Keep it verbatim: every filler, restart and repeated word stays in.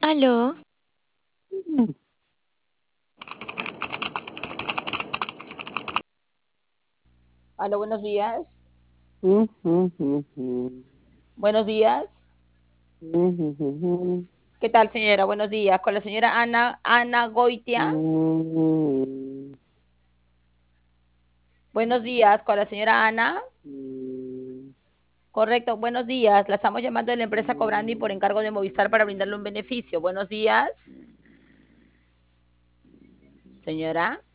Aló, Aló, buenos días. Mm, Buenos días. ¿Qué tal, señora? Buenos días. Con la señora Ana, Ana Goitia. Buenos días. Con la señora Ana. Correcto. Buenos días. La estamos llamando de la empresa Cobrandi por encargo de Movistar para brindarle un beneficio. Buenos días. Señora.